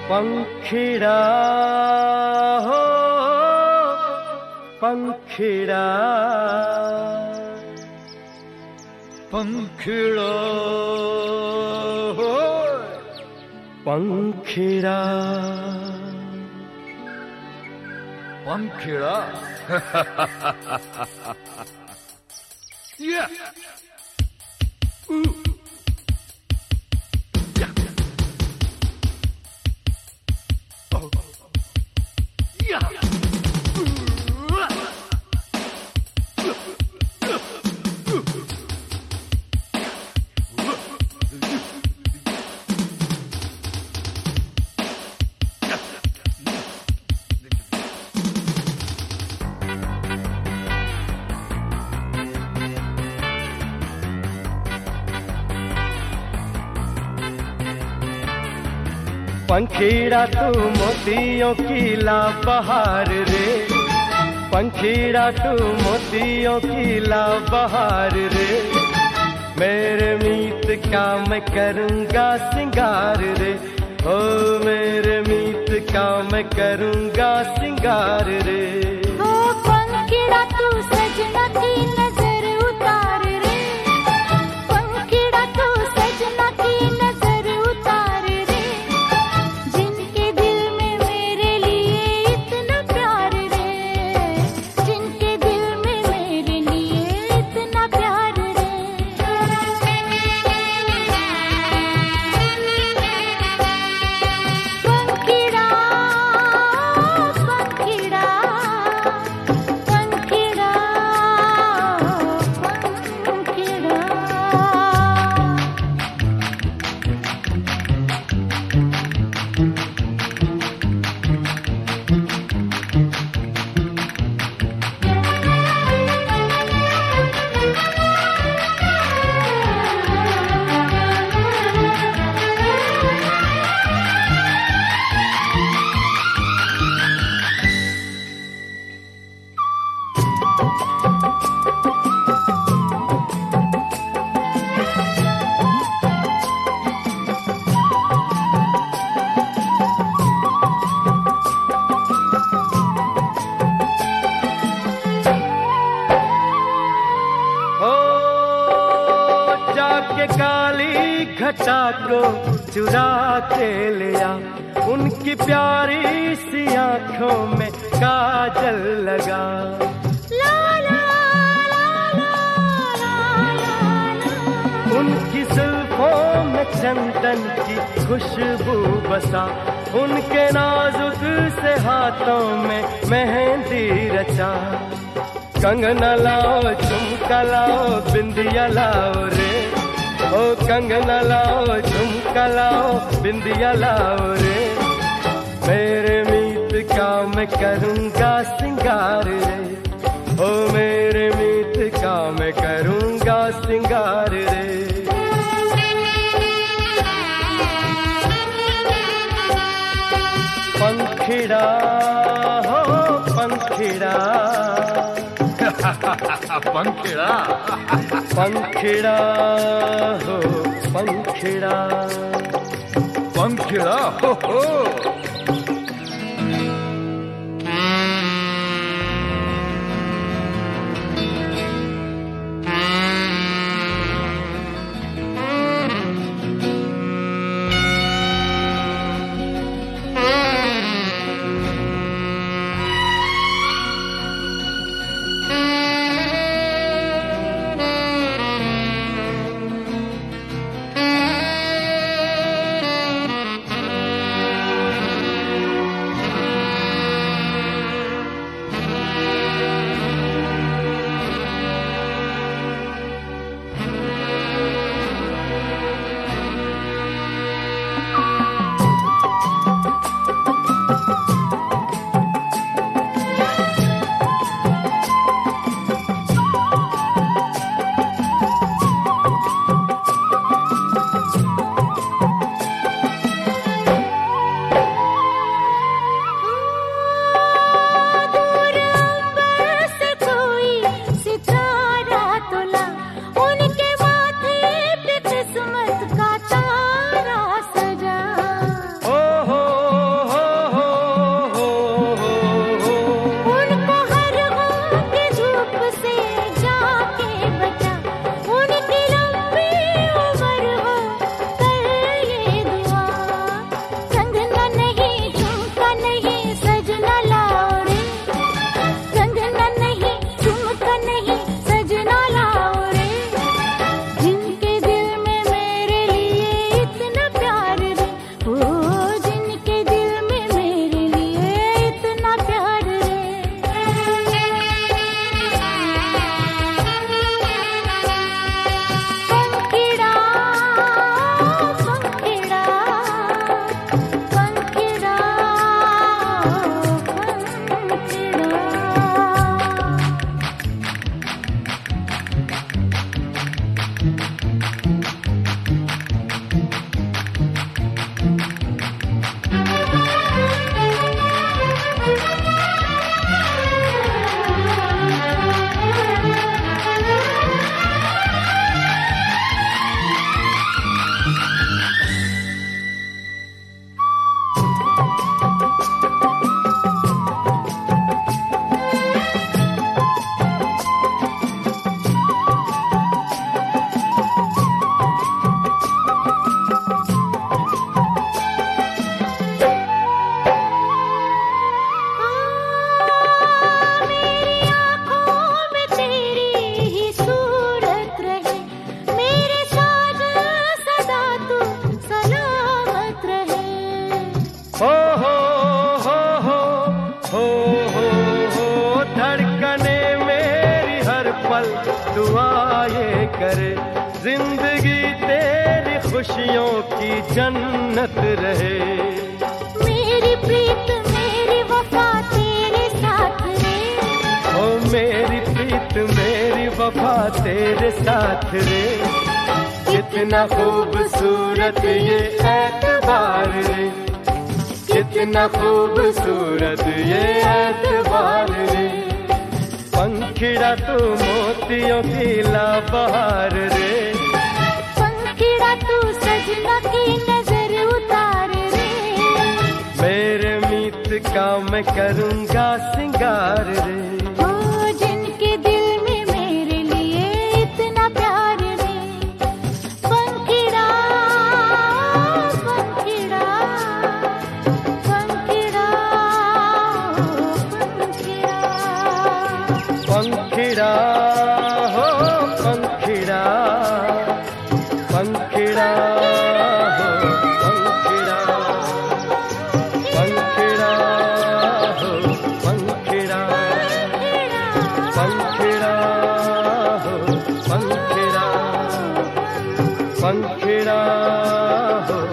पंखिड़ा हो पंखिड़ा पंखिड़ा हो पंखिड़ा पंखिड़ा yeah. पंखीड़ा तू मोतियों की ला बहार रे, पंखीड़ा तू मोतियों की ला बहार रे, मेरे मीत का मैं करूँगा सिंगार रे, ओ मेरे मीत का मैं करूँगा सिंगार रे। ओ पंखीड़ा तू सजना की नजर उतार रे, पंखीड़ा तू सजना की नजर उतार रे, जिनके दिल में मेरे लिए इतना प्यार रे, जिनके दिल में मेरे लिए इतना प्यार रे। पंखीड़ा पंखीड़ा पंखीड़ा पंखीड़ा। जाके काली घटा को चुरा के लिया, उनकी प्यारी सी आंखों में काजल लगा, ला ला ला ला ला ला ला। उनकी जुल्फों में चंदन की खुशबू बसा, उनके नाजुक से हाथों में मेहंदी रचा, कंगना लाओ झुमका लाओ बिंदिया लाओ रे, ओ कंगना लाओ झुमका लाओ बिंदिया लाओ रे, मेरे मीत का मैं करूँगा सिंगार रे, ओ मेरे मीत का मैं करूँगा सिंगार रे। पंखीड़ा हो पंखीड़ा पंखिड़ा पंखीड़ा हो पंखीड़ा पंखिड़ा हो खुशियों की जन्नत रहे। मेरी प्रीत मेरी वफा तेरे साथ रे। ओ मेरी प्रीत मेरी वफा तेरे साथ रे। कितना खूबसूरत ये एतबार रे, कितना खूबसूरत ये एतबार रे। पंखिड़ा तू मोतियों की लाबहार रे। पंखिड़ा तू सजना की नजर उतार रे। मेरे मीत का मैं करूँगा सिंगार रे। ओ जिनके दिल में मेरे लिए इतना प्यार रे। पंखिड़ा पंखिड़ा पंखिड़ा पंखिड़ा पंखिड़ा हो पंखिड़ा, पंखिड़ा हो पंखिड़ा, पंखिड़ा हो पंखिड़ा, पंखिड़ा हो पंखिड़ा, पंखिड़ा हो